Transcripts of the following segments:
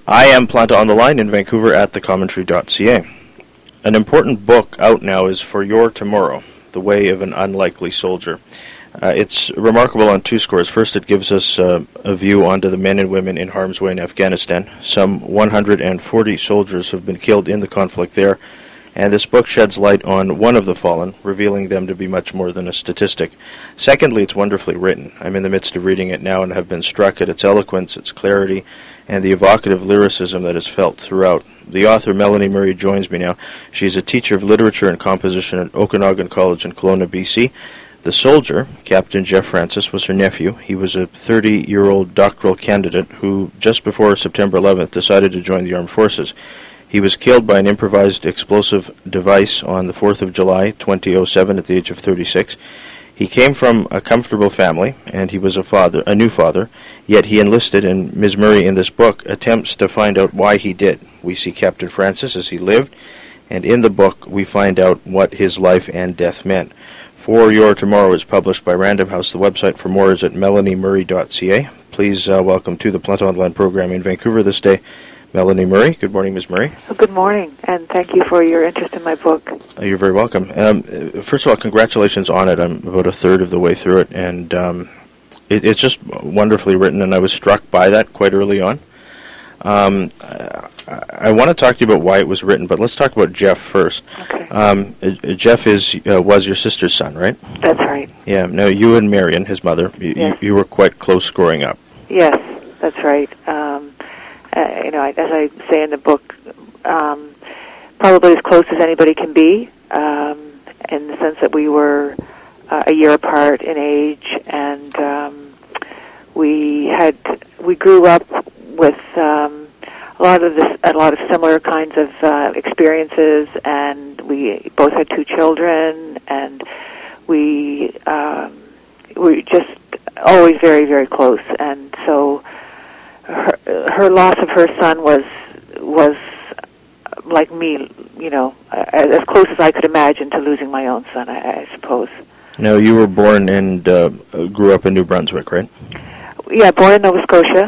I am Planta on the Line in Vancouver at thecommentary.ca. An important book out now is For Your Tomorrow, The Way of an Unlikely Soldier. It's remarkable on two scores. First, it gives us a view onto the men and women in harm's way in Afghanistan. Some 140 soldiers have been killed in the conflict there, and this book sheds light on one of the fallen, revealing them to be much more than a statistic. Secondly, it's wonderfully written. I'm in the midst of reading it now and have been struck at its eloquence, its clarity, and the evocative lyricism that is felt throughout. The author, Melanie Murray, joins me now. She's a teacher of literature and composition at Okanagan College in Kelowna, BC. The soldier, Captain Jeff Francis, was her nephew. He was a 30-year-old doctoral candidate who, just before September 11th, decided to join the armed forces. He was killed by an improvised explosive device on the 4th of July, 2007, at the age of 36. He came from a comfortable family, and he was a new father, yet he enlisted, and Ms. Murray in this book attempts to find out why he did. We see Captain Francis as he lived, and in the book we find out what his life and death meant. For Your Tomorrow is published by Random House. The website for more is at melaniemurray.ca. Please welcome to the Planta on the Line program in Vancouver this day, Melanie Murray. Good morning, Ms. Murray. Well, good morning, and thank you for your interest in my book. You're very welcome. First of all, congratulations on it. I'm about a third of the way through it, and it's just wonderfully written, and I was struck by that quite early on. I want to talk to you about why it was written, but let's talk about Jeff first. Okay. Jeff was your sister's son, right? That's right. Yeah. Now, you and Marion, his mother, you were quite close growing up. Yes, that's right. As I say in the book, probably as close as anybody can be, in the sense that we were a year apart in age, and we grew up with a lot of similar kinds of experiences, and we both had two children, and we were just always very, very close, and so her loss of her son was like me, as close as I could imagine to losing my own son, I suppose. Now, you were born and grew up in New Brunswick, right? Yeah, born in Nova Scotia.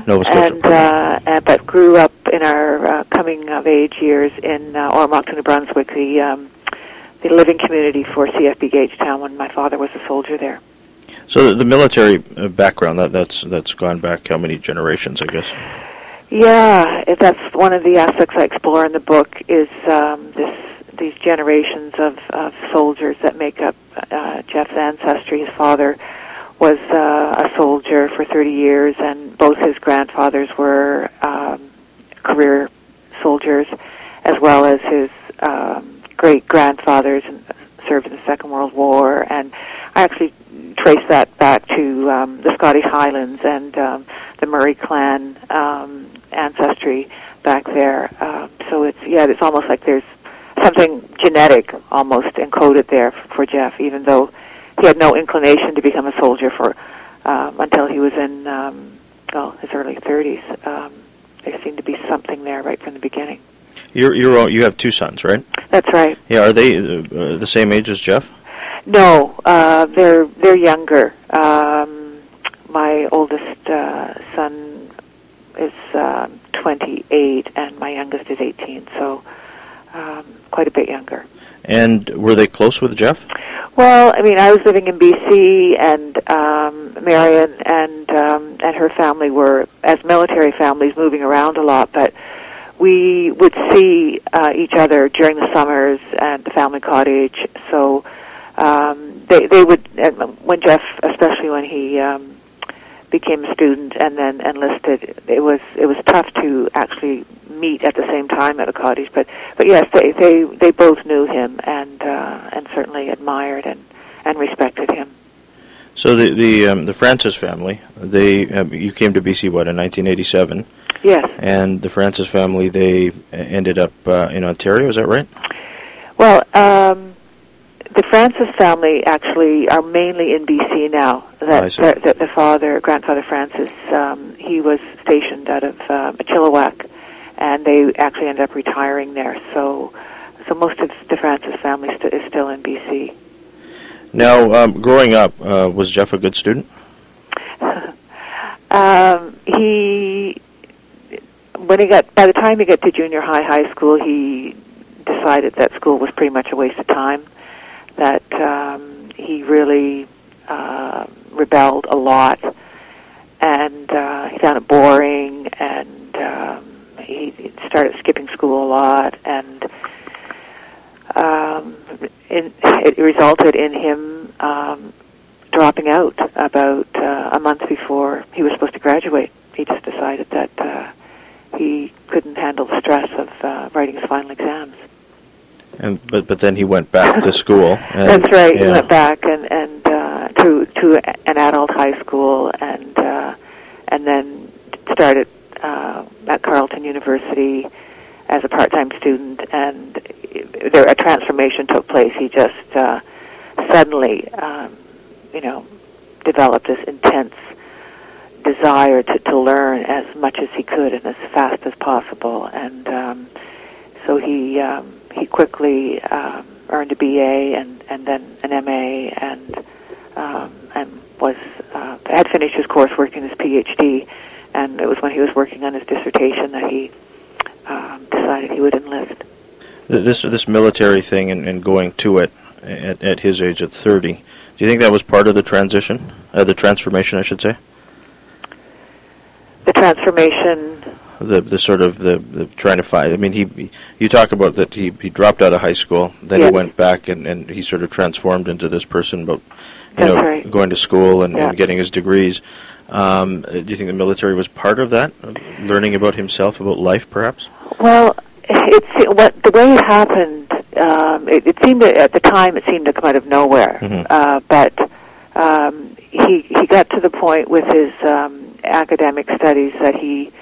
But grew up in our coming of age years in Oromocto, New Brunswick, the living community for CFB Gagetown when my father was a soldier there. So the military background, that's gone back how many generations, I guess? Yeah, that's one of the aspects I explore in the book, is these generations of soldiers that make up Jeff's ancestry. His father was a soldier for 30 years, and both his grandfathers were career soldiers, as well as his great-grandfathers served in the Second World War. And I actually trace that back to the Scottish Highlands and the Murray clan ancestry back there. So it's almost like there's something genetic almost encoded there for Jeff, even though he had no inclination to become a soldier until he was in his early 30s. There seemed to be something there right from the beginning. You have two sons, right? That's right. Yeah, are they the same age as Jeff? No, they're younger. My oldest son is 28, and my youngest is 18, so quite a bit younger. And were they close with Jeff? Well, I mean, I was living in BC, and Marion and her family were, as military families, moving around a lot, but we would see each other during the summers at the family cottage. So they would, when Jeff, especially when he became a student and then enlisted, it was tough to actually meet at the same time at a cottage. But yes, they both knew him and certainly admired and respected him. So the Francis family, you came to BC in 1987? Yes. And the Francis family, they ended up in Ontario. Is that right? Well, the Francis family actually are mainly in BC now. The grandfather Francis, he was stationed out of Chilliwack, and they actually ended up retiring there. So most of the Francis family is still in BC. Now, growing up, was Jeff a good student? by the time he got to junior high school, he decided that school was pretty much a waste of time, that he really rebelled a lot, and he found it boring, and he started skipping school a lot, and it resulted in him dropping out about a month before he was supposed to graduate. He just decided that he couldn't handle the stress of writing his final exams. But then he went back to school. That's right. Yeah. He went back and to an adult high school, and then started at Carleton University as a part-time student, and a transformation took place. He just suddenly, developed this intense desire to learn as much as he could and as fast as possible, and so he quickly earned a BA and then an MA, and was had finished his course working his PhD, and it was when he was working on his dissertation that he decided he would enlist. This military thing and going to it at his age at 30, do you think that was part of the transition, the transformation, I should say? The transformation. The sort of the trying to find. I mean, you talk about that he dropped out of high school, then yes. He went back and he sort of transformed into this person about right. going to school and getting his degrees. Do you think the military was part of that, learning about himself, about life, perhaps? Well, the way it happened. It seemed at the time it seemed to come out of nowhere, mm-hmm. But he got to the point with his academic studies that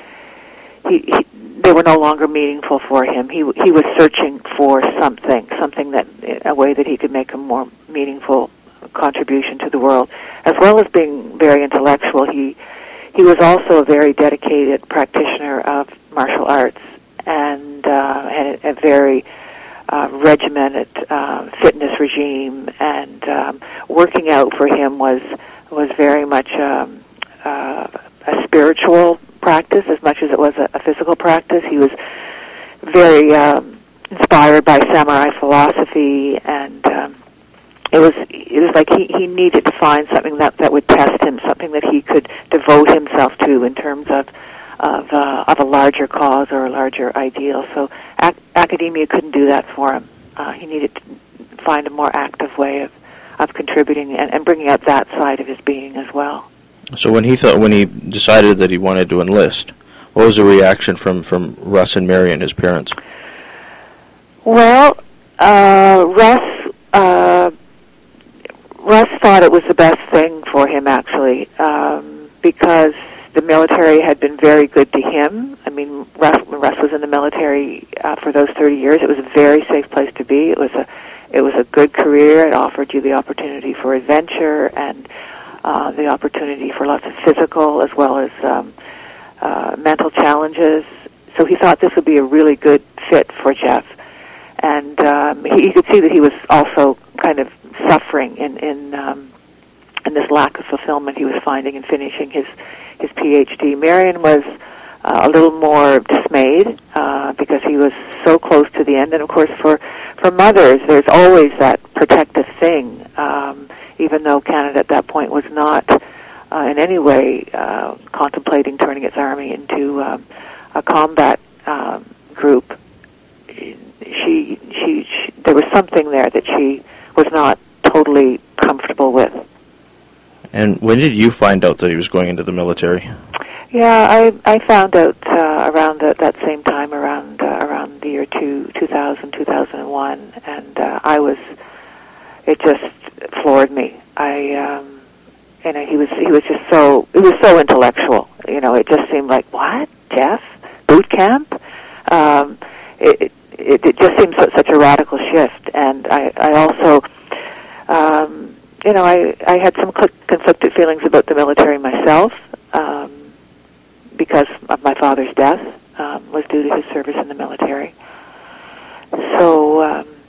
they were no longer meaningful for him. He was searching for something that a way that he could make a more meaningful contribution to the world, as well as being very intellectual. He was also a very dedicated practitioner of martial arts and a very regimented fitness regime, and working out for him was very much a spiritual practice as much as it was a physical practice. He was very inspired by samurai philosophy, and it was like he needed to find something that would test him, something that he could devote himself to in terms of a larger cause or a larger ideal. So academia couldn't do that for him. He needed to find a more active way of contributing and bringing out that side of his being as well. So when he decided that he wanted to enlist, what was the reaction from Russ and Marion, his parents? Well, Russ thought it was the best thing for him, actually, because the military had been very good to him. I mean, when Russ was in the military for those 30 years, it was a very safe place to be. It was a good career. It offered you the opportunity for adventure and the opportunity for lots of physical as well as mental challenges. So he thought this would be a really good fit for Jeff. And he could see that he was also kind of suffering in this lack of fulfillment he was finding in finishing his PhD. Marion was a little more dismayed because he was so close to the end. And of course, for mothers, there's always that protective thing, even though Canada at that point was not in any way contemplating turning its army into a combat group. There was something there that she was not totally comfortable with. And when did you find out that he was going into the military? Yeah, I found out around that same time, around the year 2000, 2001, and it just floored me. He was so intellectual. It just seemed like, what, Jeff? Boot camp? It just seemed such a radical shift, and I also, I had some conflicted feelings about the military myself, because of my father's death, was due to his service in the military. So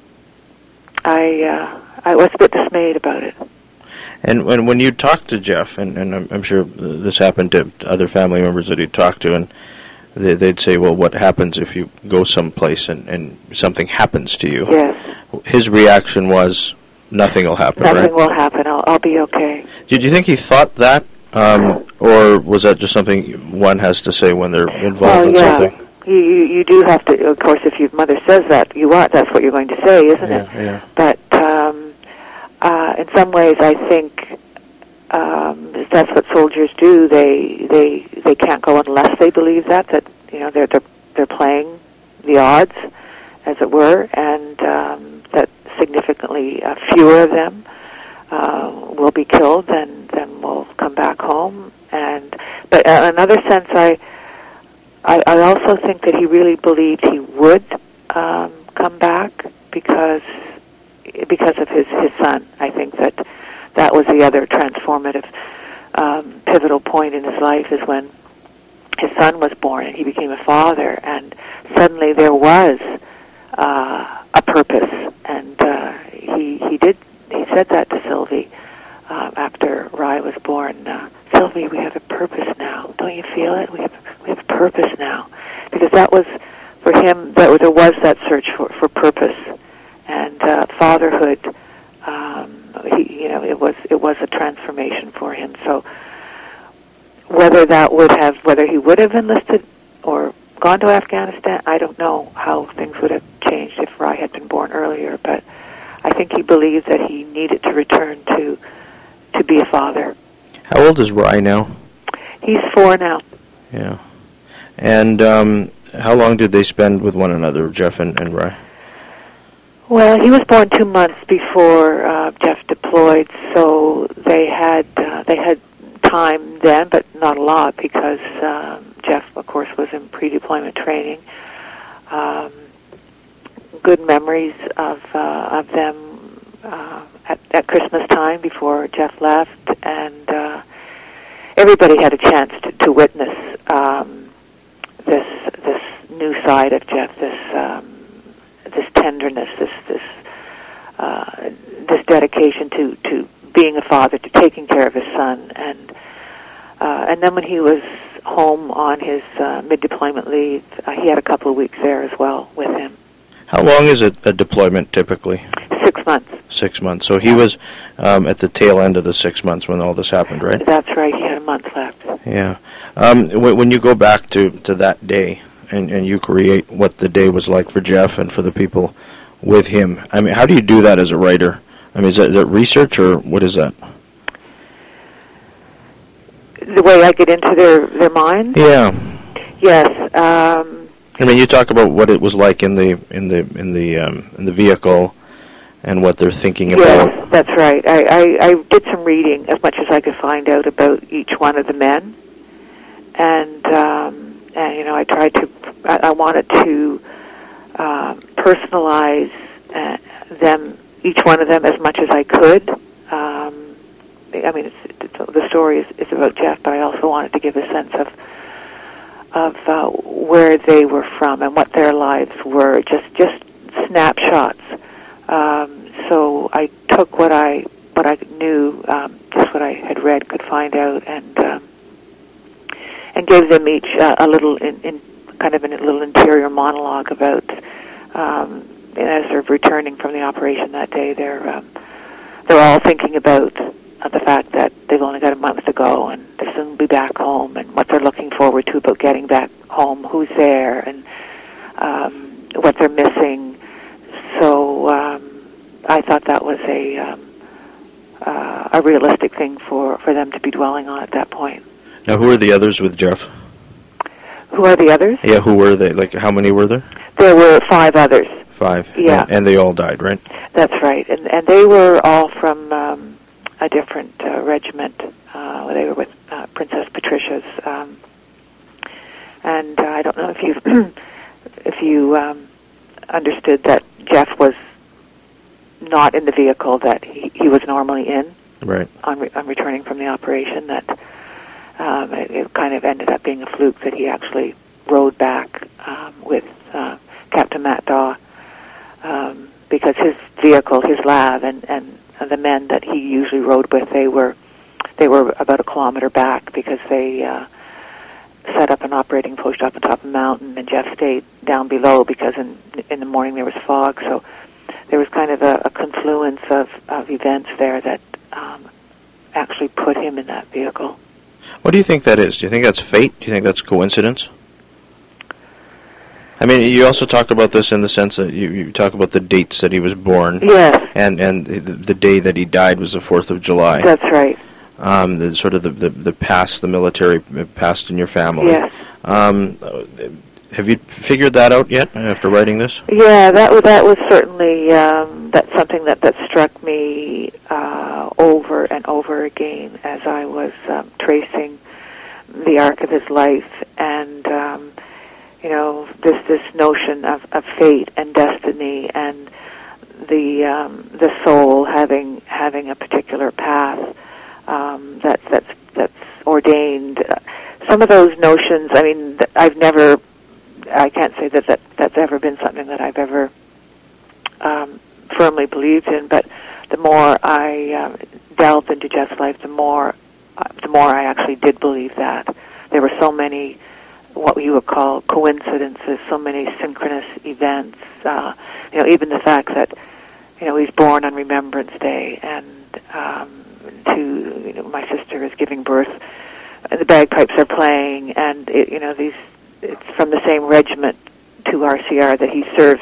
I was a bit dismayed about it. And when you talked to Jeff, and I'm sure this happened to other family members that you talked to, and they'd say, well, what happens if you go someplace and something happens to you? Yes. His reaction was, nothing will happen, right? Nothing will happen. I'll be okay. Did you think he thought that, or was that just something one has to say when they're involved in something? You do have to, of course, if your mother says that, that's what you're going to say, isn't it? Yeah. But in some ways, I think that's what soldiers do. They can't go unless they believe that they're playing the odds, as it were, and that significantly fewer of them will be killed than will come back home. But in another sense, I also think that he really believed he would come back because of his son. I think that was the other transformative, pivotal point in his life, is when his son was born and he became a father, and suddenly there was a purpose. And he said that to Sylvie after Rye was born. Sylvie, we have a purpose now. Don't you feel it? We have a purpose now, because that was for him. There was that search for purpose and fatherhood. It was a transformation for him. So whether he would have enlisted or gone to Afghanistan, I don't know how things would have changed if Rye had been born earlier. But I think he believed that he needed to return to be a father. How old is Rye now? He's 4 now. Yeah. And how long did they spend with one another, Jeff and Rye? Well, he was born 2 months before Jeff deployed, so they had time then, but not a lot, because Jeff, of course, was in pre-deployment training. Good memories of them at Christmas time before Jeff left, and everybody had a chance to witness this new side of Jeff, this tenderness, this dedication to being a father, to taking care of his son, and then when he was home on his mid-deployment leave, he had a couple of weeks there as well with him. How long is a deployment typically? 6 months. 6 months. So he was at the tail end of the 6 months when all this happened, right? That's right. He had a month left. Yeah. When you go back to that day and you create what the day was like for Jeff and for the people with him, I mean, how do you do that as a writer? I mean, is that research, or what is that? The way I get into their minds? Yeah. Yes. I mean, you talk about what it was like in the vehicle and what they're thinking about. Yes, that's right. I did some reading as much as I could find out about each one of the men, and I tried to. I wanted to personalize them, each one of them, as much as I could. I mean, the story is about Jeff, but I also wanted to give a sense of where they were from and what their lives were, just snapshots. So I took what I knew, just what I had read, could find out, and gave them each a little kind of a little interior monologue about as they're returning from the operation that day. They're all thinking about the fact that they've only got a month to go, and they soon will be back home, and what they're looking forward to about getting back home, who's there, and what they're missing. So I thought that was a realistic thing for them to be dwelling on at that point. Now, who are the others with Jeff? Who are the others? Yeah, who were they? Like, how many were there? There were 5 others. 5? Yeah. And they all died, right? That's right. And they were all from a different regiment. They were with Princess Patricia's. And I don't know if you understood that Jeff was not in the vehicle that he was normally in. Right. On returning from the operation, that it kind of ended up being a fluke that he actually rode back with Captain Matt Daw, because his vehicle, his Lav, and the men that he usually rode with, they were about a kilometer back, because they set up an operating post up on top of a mountain, and Jeff stayed down below because in the morning there was fog. So there was kind of a confluence of events there that actually put him in that vehicle. What do you think that is? Do you think that's fate? Do you think that's coincidence? I mean, you also talk about this in the sense that you talk about the dates that he was born. Yes. And the day that he died was the 4th of July. That's right. The sort of the past, the military past in your family. Yes. Have you figured that out yet after writing this? Yeah, that was certainly that's something that struck me over and over again as I was tracing the arc of his life, and this notion of fate and destiny and the soul having a particular path that's ordained. Some of those notions, I mean, I can't say that's ever been something that I've ever firmly believed in, but the more I delved into Jeff's life, the more I actually did believe that. There were so many, what you would call coincidences, so many synchronous events. Even the fact that he's born on Remembrance Day, and my sister is giving birth, and the bagpipes are playing, and it's from the same regiment to RCR that he serves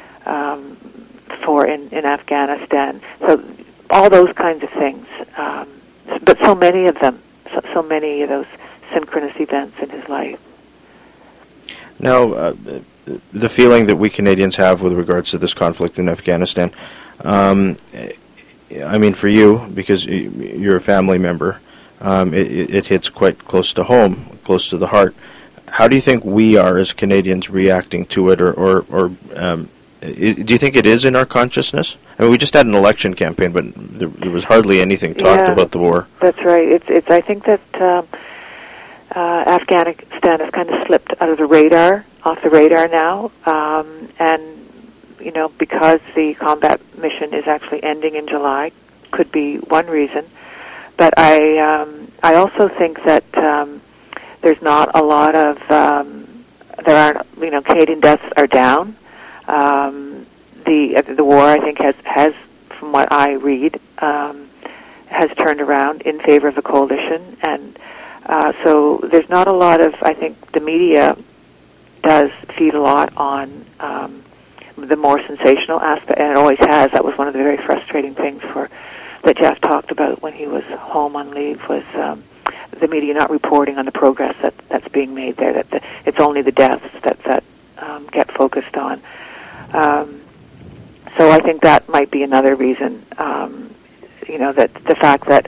for in Afghanistan. So all those kinds of things, but so many of them, so many of those synchronous events in his life. Now, the feeling that we Canadians have with regards to this conflict in Afghanistan, I mean, for you, because you're a family member, it hits quite close to home, close to the heart. How do you think we are as Canadians reacting to it, or do you think it is in our consciousness? I mean, we just had an election campaign, but there was hardly anything talked about the war. That's right. It's. I think that Afghanistan has kind of slipped off the radar now, and because the combat mission is actually ending in July, could be one reason. But I also think that there's not a lot of there aren't Canadian deaths are down. The war, I think, has from what I read has turned around in favor of the coalition, and so there's not a lot of, I think the media does feed a lot on the more sensational aspect, and it always has. That was one of the very frustrating things that Jeff talked about when he was home on leave, was the media not reporting on the progress that's being made there, that it's only the deaths that get focused on. So I think that might be another reason, that the fact that,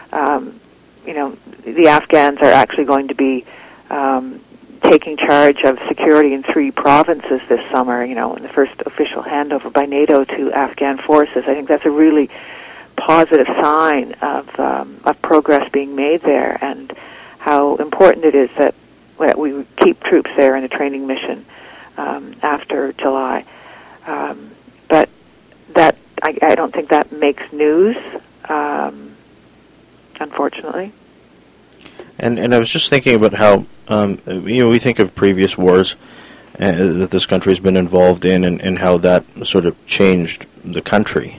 the Afghans are actually going to be taking charge of security in 3 provinces this summer, in the first official handover by NATO to Afghan forces. I think that's a really positive sign of progress being made there, and how important it is that we keep troops there in a training mission after July. But that I don't think that makes news, unfortunately. And I was just thinking about how we think of previous wars that this country has been involved in, and how that sort of changed the country.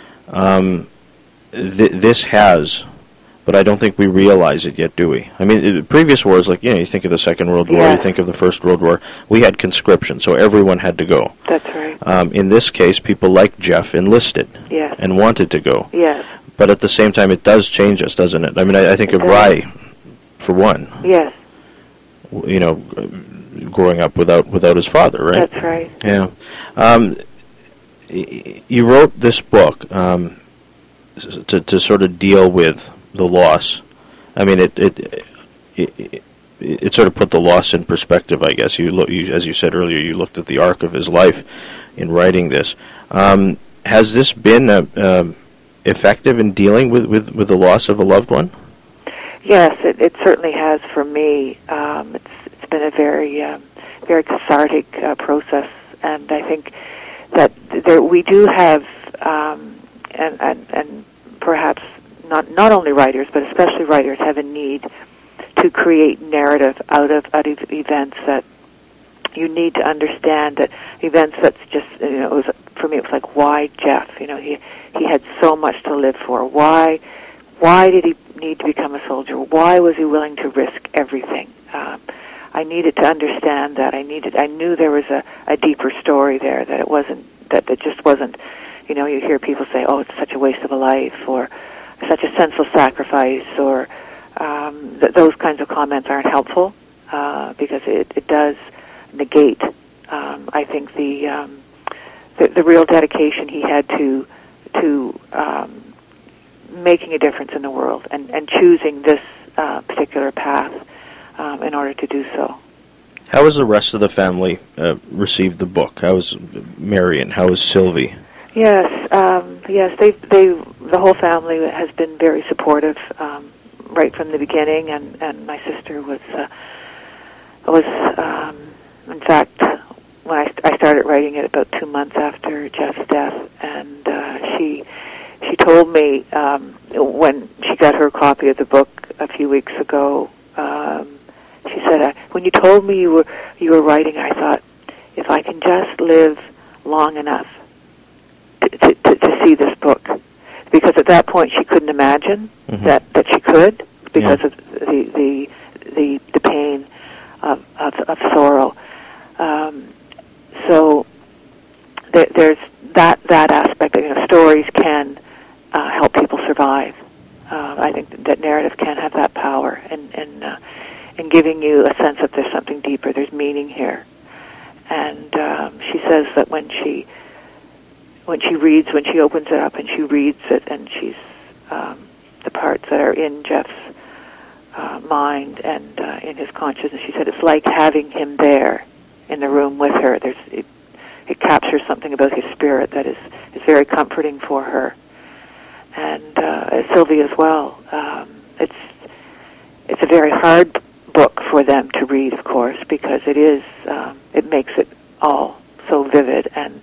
This has, but I don't think we realize it yet, do we? I mean, previous wars, like, you think of the Second World War, you think of the First World War, we had conscription, so everyone had to go. That's right. In this case, people like Jeff enlisted and wanted to go. Yes. But at the same time, it does change us, doesn't it? I mean, I think of Rai, for one. Yes. Growing up without his father, right? That's right. Yeah. You wrote this book to sort of deal with the loss. I mean, it sort of put the loss in perspective, I guess. You as you said earlier, you looked at the arc of his life in writing this. Has this been effective in dealing with the loss of a loved one? Yes, it certainly has for me. It's been a very very cathartic process, and I think that we do have, and perhaps not only writers, but especially writers, have a need to to create narrative out of events that you need to understand, that events that's just, it was, for me, it was like, why Jeff? He had so much to live for. Why did he need to become a soldier? Why was he willing to risk everything? I needed to understand that. I knew there was a deeper story there, that it wasn't, that it just wasn't, you hear people say, oh, it's such a waste of a life, or such a senseless sacrifice, or those kinds of comments aren't helpful, because it does negate, I think, the real dedication he had to making a difference in the world, and choosing this particular path in order to do so. How has the rest of the family received the book? How is Marion? How is Sylvie? Yes, the whole family has been very supportive right from the beginning, and my sister was in fact, when I started writing it about 2 months after Jeff's death, and she told me when she got her copy of the book a few weeks ago, she said, when you told me you were writing, I thought, if I can just live long enough to see this book, because at that point she couldn't imagine that she could, because of the pain of sorrow. So there's that aspect. Stories can help people survive. I think that narrative can have that power, in giving you a sense that there's something deeper, there's meaning here. And she says that when she opens it up and she reads it, and she's the parts that are in Jeff's mind and in his consciousness, she said it's like having him there in the room with her. It captures something about his spirit that is very comforting for her, and Sylvie as well. It's a very hard book for them to read, of course, because it makes it all so vivid, and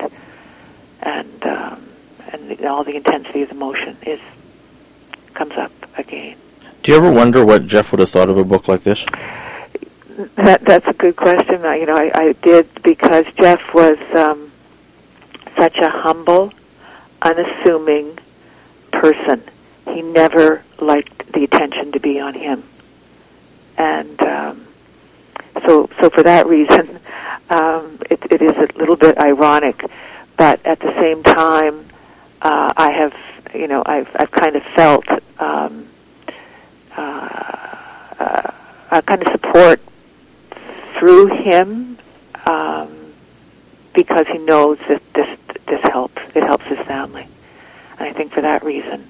all the intensity of the emotion comes up again. Do you ever wonder what Jeff would have thought of a book like this? That's a good question. I did, because Jeff was such a humble, unassuming person. He never liked the attention to be on him, and so for that reason, it is a little bit ironic. But at the same time, I've kind of felt a kind of support through him, because he knows that this helps. It helps his family, and I think for that reason,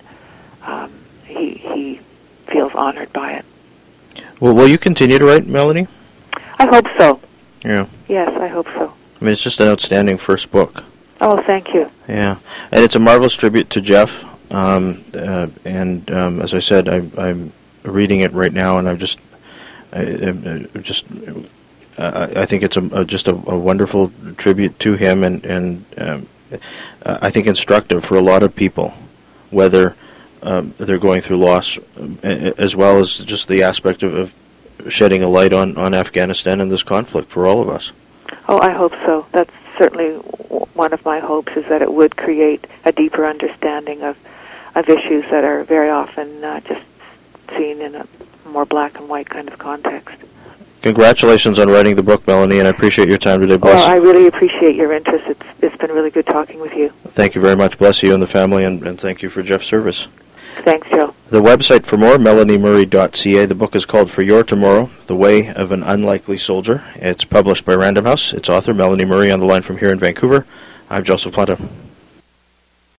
he feels honored by it. Well, will you continue to write, Melanie? I hope so. Yeah. Yes, I hope so. I mean, it's just an outstanding first book. Oh, thank you. Yeah, and it's a marvelous tribute to Jeff. As I said, I'm reading it right now, and I think it's just a wonderful tribute to him, and I think instructive for a lot of people, whether they're going through loss, as well as just the aspect of shedding a light on Afghanistan and this conflict for all of us. Oh, I hope so. That's certainly one of my hopes, is that it would create a deeper understanding of issues that are very often just seen in a more black and white kind of context. Congratulations on writing the book, Melanie, and I appreciate your time today. Well, I really appreciate your interest. It's been really good talking with you. Thank you very much. Bless you and the family, and thank you for Jeff's service. Thanks, Joe. The website for more, melaniemurray.ca. The book is called For Your Tomorrow, The Way of an Unlikely Soldier. It's published by Random House. Its author, Melanie Murray, on the line from here in Vancouver. I'm Joseph Planta.